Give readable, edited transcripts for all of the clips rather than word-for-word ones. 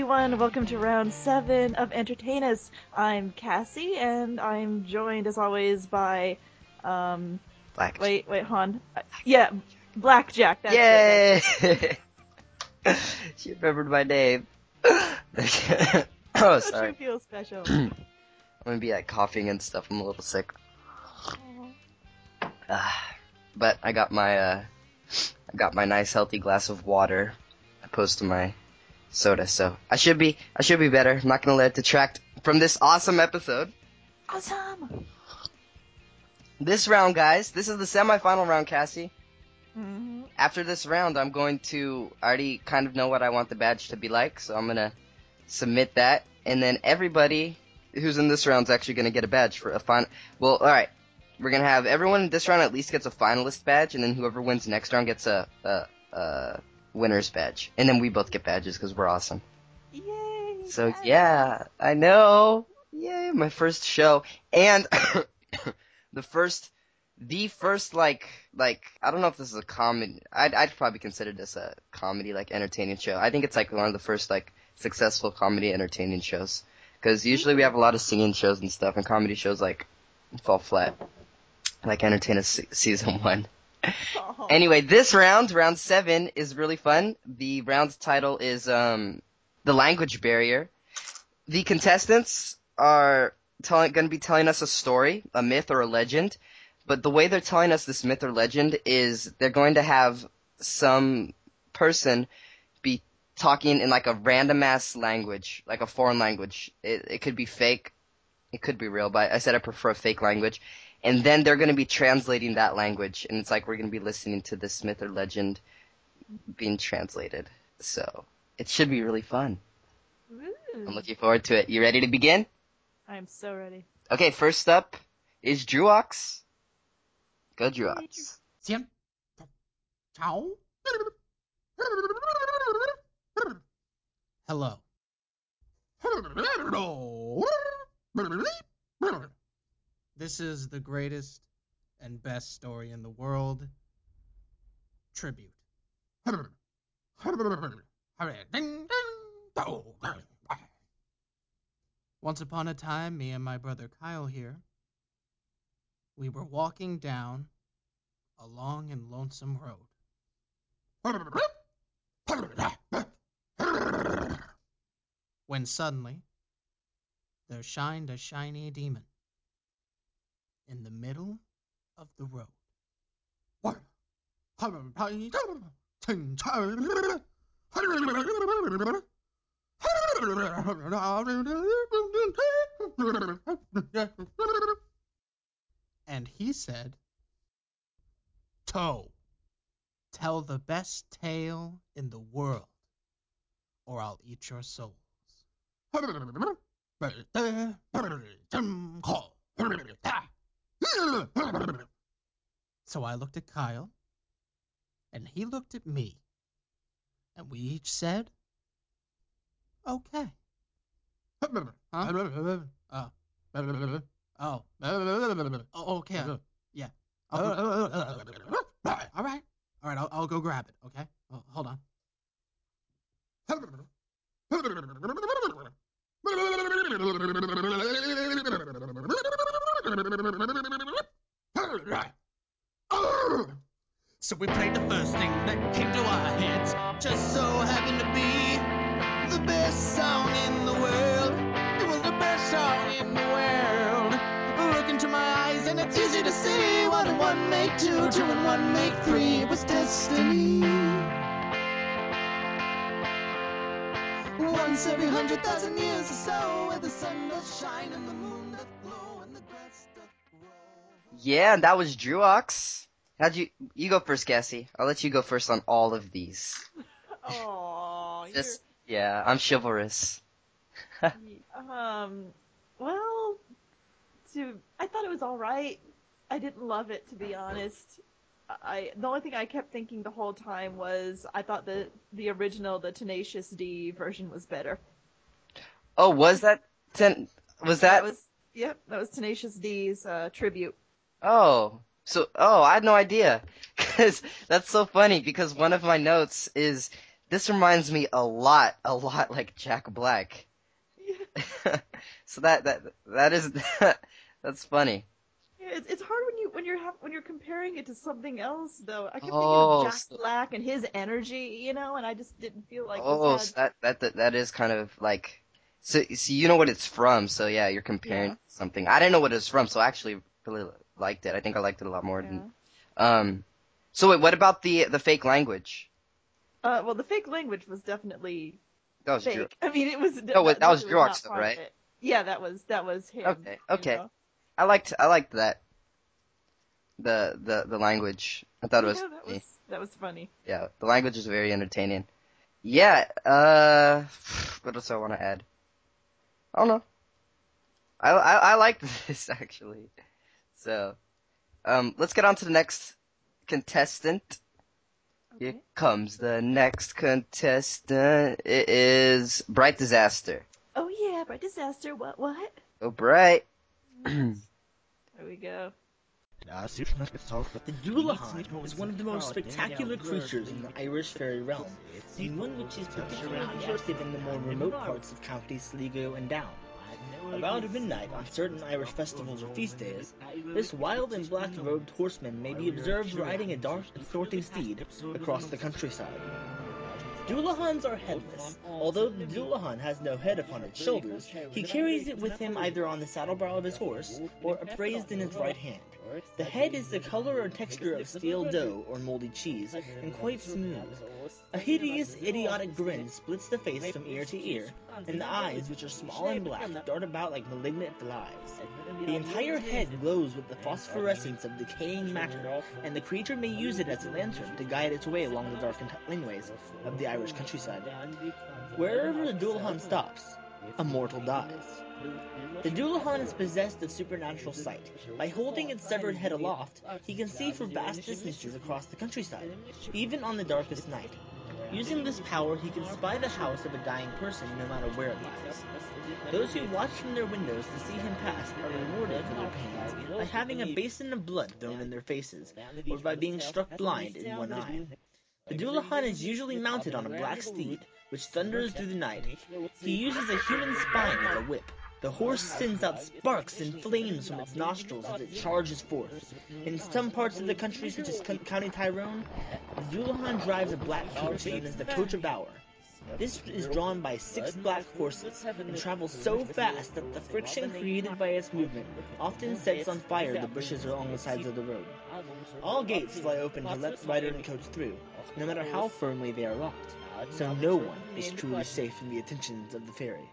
everyone. Welcome to round 7 of Entertain Us. I'm Cassie, and I'm joined, as always, by, Black. wait, Han. Yeah, Blackjack. That's Yay! it. She remembered my name. Don't Sorry. you feel special? I'm gonna be coughing and stuff. I'm a little sick. But I got my nice healthy glass of water opposed to my soda, so I should be better. I'm not gonna let it detract from this awesome episode. Awesome! This round, guys, this is the semifinal round, Cassie. Mm-hmm. After this round, I already kind of know what I want the badge to be like, so I'm gonna submit that, and then everybody who's in this round is actually gonna get a badge for a final. Well, alright, we're gonna have everyone in this round at least gets a finalist badge, and then whoever wins next round gets a winner's badge, and then we both get badges because we're awesome. Yay! So yeah, I know. Yay, my first show, and the first I don't know if this is a comedy. I'd probably consider this a comedy entertaining show. I think it's one of the first successful comedy entertaining shows, because usually we have a lot of singing shows and stuff, and comedy shows fall flat. Entertain Us season 1. Oh. Anyway, this round 7, is really fun. The round's title is The Language Barrier. The contestants are going to be telling us a story, a myth or a legend, but the way they're telling us this myth or legend is they're going to have some person be talking in a random ass language, a foreign language. It could be fake, it could be real, but I said I prefer a fake language. And then they're going to be translating that language, and it's we're going to be listening to this myth or legend being translated. So, it should be really fun. Woo. I'm looking forward to it. You ready to begin? I'm so ready. Okay, first up is Druox. Go, Druox. 先潮 Hello. This is the greatest and best story in the world. Tribute. Once upon a time, me and my brother Kyle here, we were walking down a long and lonesome road. When suddenly, there shined a shiny demon in the middle of the road. And he said, Toe, tell the best tale in the world, or I'll eat your souls. So I looked at Kyle, and he looked at me, and we each said, okay. Huh? Oh. Oh, okay. Yeah. All right. I'll go grab it, okay? Oh, hold on. So we played the first thing that came to our heads. Just so happened to be the best song in the world. It was the best song in the world. Look into my eyes and it's easy to see. 1 and 1 make 2, 2 and 1 make 3. It was destiny. Once every 100,000 years or so, where the sun does shine and the moon doth glow and the grass doth grow. Yeah, and that was Druox. You go first, Cassie. I'll let you go first on all of these. Oh, Yeah, I'm chivalrous. Well, I thought it was alright. I didn't love it, to be honest. The only thing I kept thinking the whole time was I thought the original, the Tenacious D version was better. Oh, was that? That was Tenacious D's tribute. Oh, I had no idea. Cause that's so funny, because one of my notes is This reminds me a lot like Jack Black. Yeah. So that is that's funny. Yeah, it's hard when you're comparing it to something else though. I kept thinking of Oh, Jack Black and his energy, and I just didn't feel like this oh, had. so that is kind of like, so you know what it's from, so yeah, you're comparing Yeah. something. I didn't know what it's from, so I actually really liked it. I think I liked it a lot more Yeah. than, so wait, what about the fake language? Well, the fake language was definitely That was Drew. fake. I mean, it was No, that that was definitely was Drox not though, part of right? it. Yeah, that was him. Okay, You okay. know. I liked that, the language. I thought it was Yeah, funny. that was funny. Yeah, the language is very entertaining. Yeah, what else do I want to add? I don't know. I liked this actually. So, let's get on to the next contestant. Here Okay. comes the next contestant. It is Bright Disaster. Oh yeah, Bright Disaster. What? Oh, Bright. There we go. The Dullahan is one of the most spectacular creatures in the Irish fairy realm, and one which is particularly active in the more remote parts of County Sligo and Down. Around midnight on certain Irish festivals or feast days, this wild and black-robed horseman may be observed riding a dark and snorting steed across the countryside. Dullahans are headless. Although the Dullahan has no head upon its shoulders, he carries it with him either on the saddlebow of his horse or upraised in his right hand. The head is the color or texture of stale dough or moldy cheese, and quite smooth. A hideous, idiotic grin splits the face from ear to ear, and the eyes, which are small and black, dart about like malignant flies. The entire head glows with the phosphorescence of decaying matter, and the creature may use it as a lantern to guide its way along the darkened laneways of the Irish countryside. Wherever the Dullahan stops, a mortal dies. The Dullahan is possessed of supernatural sight. By holding its severed head aloft, he can see for vast distances across the countryside, even on the darkest night. Using this power, he can spy the house of a dying person no matter where it lies. Those who watch from their windows to see him pass are rewarded for their pains by having a basin of blood thrown in their faces, or by being struck blind in one eye. The Dullahan is usually mounted on a black steed, which thunders through the night. He uses a human spine as a whip. The horse sends out sparks and flames from its nostrils as it charges forth. In some parts of the country, such as County Tyrone, the Dullahan drives a black coach known as the Coach of Hour. This is drawn by 6 black horses and travels so fast that the friction created by its movement often sets on fire the bushes along the sides of the road. All gates fly open to let rider and coach through, no matter how firmly they are locked, so no one is truly safe from the attentions of the fairy.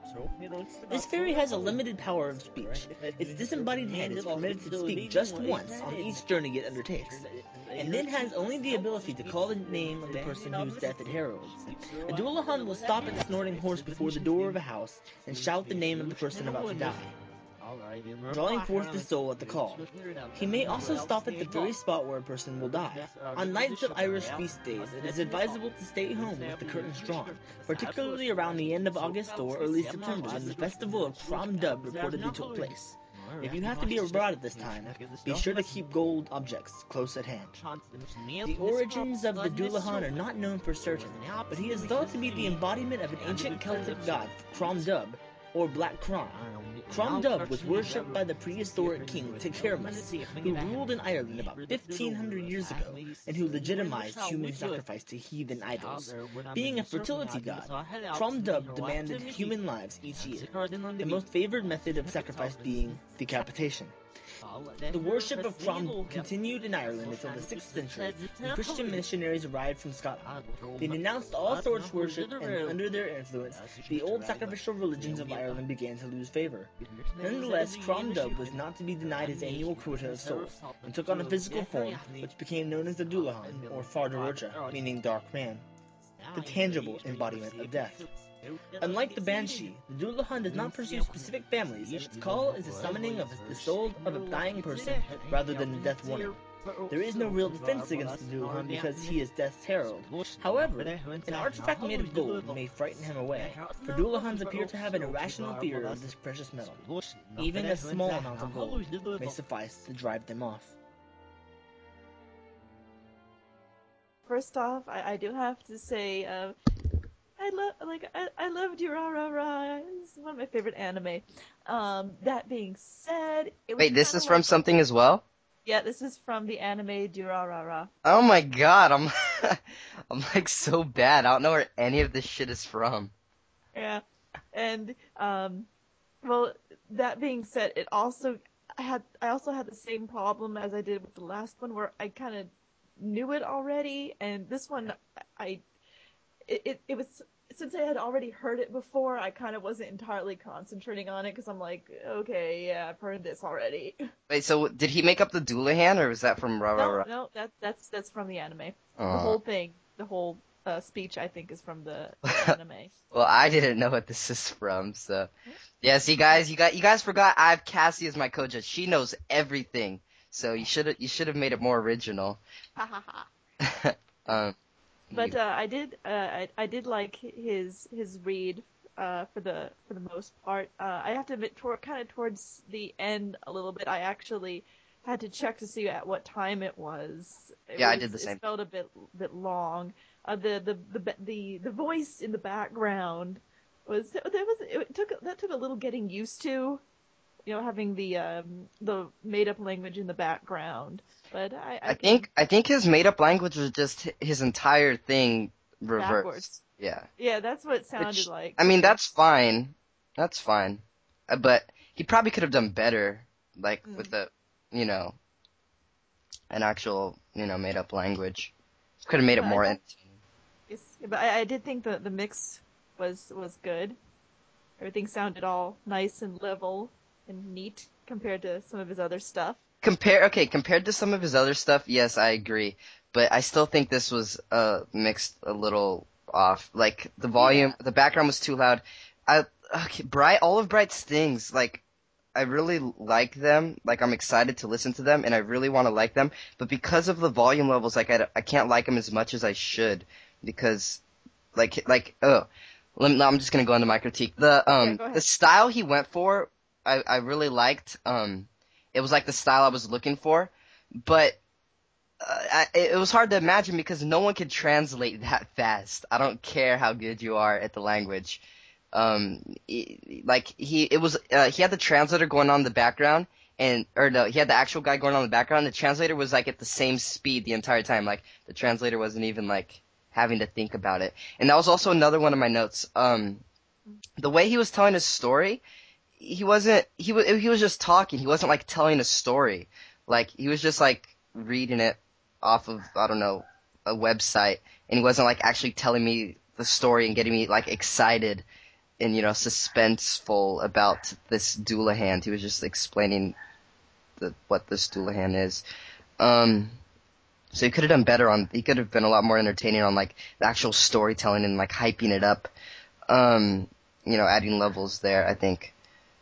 This fairy has a limited power of speech. Its disembodied head is permitted to speak just once on each journey it undertakes, and then has only the ability to call the name of the person whose death it heralds. A Dullahan will stop its snorting horse before the door of a house and shout the name of the person about to die, drawing forth the soul at the call. He may also stop at the very spot where a person will die. On nights of Irish feast days, it is advisable to stay home with the curtains drawn, particularly around the end of August or early September when the festival of Crom Dubh reportedly took place. If you have to be abroad at this time, be sure to keep gold objects close at hand. The origins of the Dullahan are not known for certain, but he is thought to be the embodiment of an ancient Celtic god, Crom Dubh, or Black Crom. Crom Dubh was worshipped by the prehistoric king Tikermas, who ruled in Ireland about 1500 years ago, and who legitimized human sacrifice to heathen idols. Being a fertility god, Crom Dubh demanded human lives each year, the most favored method of sacrifice being decapitation. The worship of Crom continued in Ireland until the 6th century, when Christian missionaries arrived from Scotland. They denounced all sorts worship, and under their influence, the old sacrificial religions of Ireland began to lose favor. Nonetheless, Crom Dubh was not to be denied his annual quota of souls, and took on a physical form, which became known as the Dullahan, or Fardaroja, meaning dark man, the tangible embodiment of death. Unlike the Banshee, the Dullahan does not pursue specific families, and its call is the summoning of the soul of a dying person rather than a death warning. There is no real defense against the Dullahan because he is Death's herald. However, an artifact made of gold may frighten him away, for Dullahans appear to have an irrational fear of this precious metal. Even a small amount of gold may suffice to drive them off. first off, I do have to say, I love Durarara. It's one of my favorite anime. That being said, it was Wait, this kind is of from like, something as well? yeah, this is from the anime Durarara. Oh my god, I'm I'm like so bad. I don't know where any of this shit is from. Yeah, and well, that being said, I also had the same problem as I did with the last one, where I kind of knew it already, and this one, I it was, since I had already heard it before, I kind of wasn't entirely concentrating on it because I'm like, okay, yeah, I've heard this already. Wait, so did he make up the Doulahan, or was that from Ra Ra No, Ra? no, that's from the anime. The Aw. whole thing, the whole speech, I think, is from the anime. Well, I didn't know what this is from, so yeah. See, guys, you guys forgot I have Cassie as my co-judge. She knows everything, so you should have made it more original. Ha ha ha. um, But I did like his read for the most part. I have to admit, kind of towards the end a little bit, I actually had to check to see at what time it was. Yeah, I did the same. It felt a bit long. The voice in the background it took a little getting used to. You know, having the made up language in the background. But I think his made up language was just his entire thing reversed. backwards. Yeah. Yeah, that's what it sounded Which, like. I mean, that's fine. That's fine. But he probably could have done better, like with you know, an actual, made up language. Could have made it more entertaining. Yes, but I did think the mix was good. Everything sounded all nice and level and neat compared to some of his other stuff. Compared to some of his other stuff, yes, I agree. But I still think this was mixed a little off. Like the volume, the background was too loud. All of Bright's things, like I really like them. Like I'm excited to listen to them, and I really want to like them. But because of the volume levels, like I can't like them as much as I should because, I'm just gonna go into my critique. Go ahead. The style he went for, I really liked. It was like the style I was looking for, but it was hard to imagine because no one could translate that fast. I don't care how good you are at the language. He had the translator going on in the background, he had the actual guy going on in the background. The translator was like at the same speed the entire time. Like the translator wasn't even like having to think about it. And that was also another one of my notes. The way he was telling his story, he was just talking. He wasn't like telling a story. Like he was just like reading it off of, I don't know, a website, and he wasn't like actually telling me the story and getting me like excited and suspenseful about this Doulahan. He was just explaining what this Doulahan is. So he could have done better he could have been a lot more entertaining on like the actual storytelling and like hyping it up. Adding levels there, I think.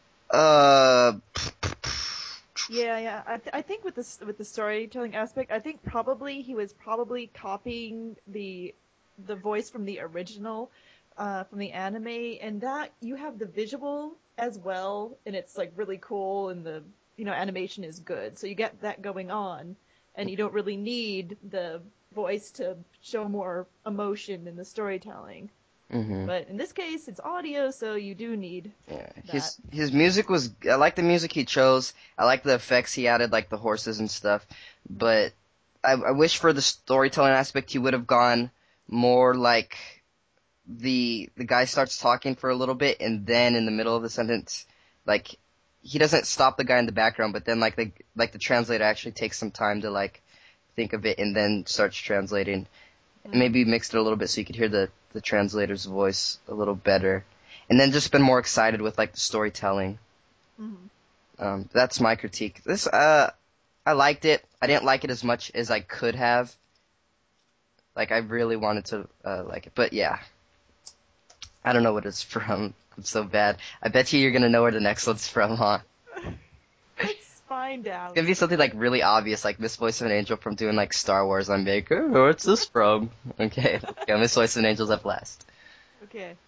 Yeah. I think with the storytelling aspect, I think he was probably copying the voice from the original, from the anime, and that you have the visual as well, and it's like really cool, and the animation is good, so you get that going on, and you don't really need the voice to show more emotion in the storytelling. Mm-hmm. But in this case, it's audio, so you do need that. His music was, I like the music he chose. I like the effects he added, like the horses and stuff. But I wish for the storytelling aspect he would have gone more like the guy starts talking for a little bit, and then in the middle of the sentence, like he doesn't stop the guy in the background, but then like the translator actually takes some time to like think of it and then starts translating. Maybe mixed it a little bit so you could hear the translator's voice a little better, and then just been more excited with like the storytelling. That's my critique. This I liked it. I didn't like it as much as I could have. Like I really wanted to like it, but yeah, I don't know what it's from. I'm so bad. I bet you're gonna know where the next one's from, huh? Let's find out. It's gonna be something like really obvious, like Miss Voice of an Angel from doing like Star Wars. I'm like, oh, what's this from? Okay, Miss Voice of an Angel's up last. Okay.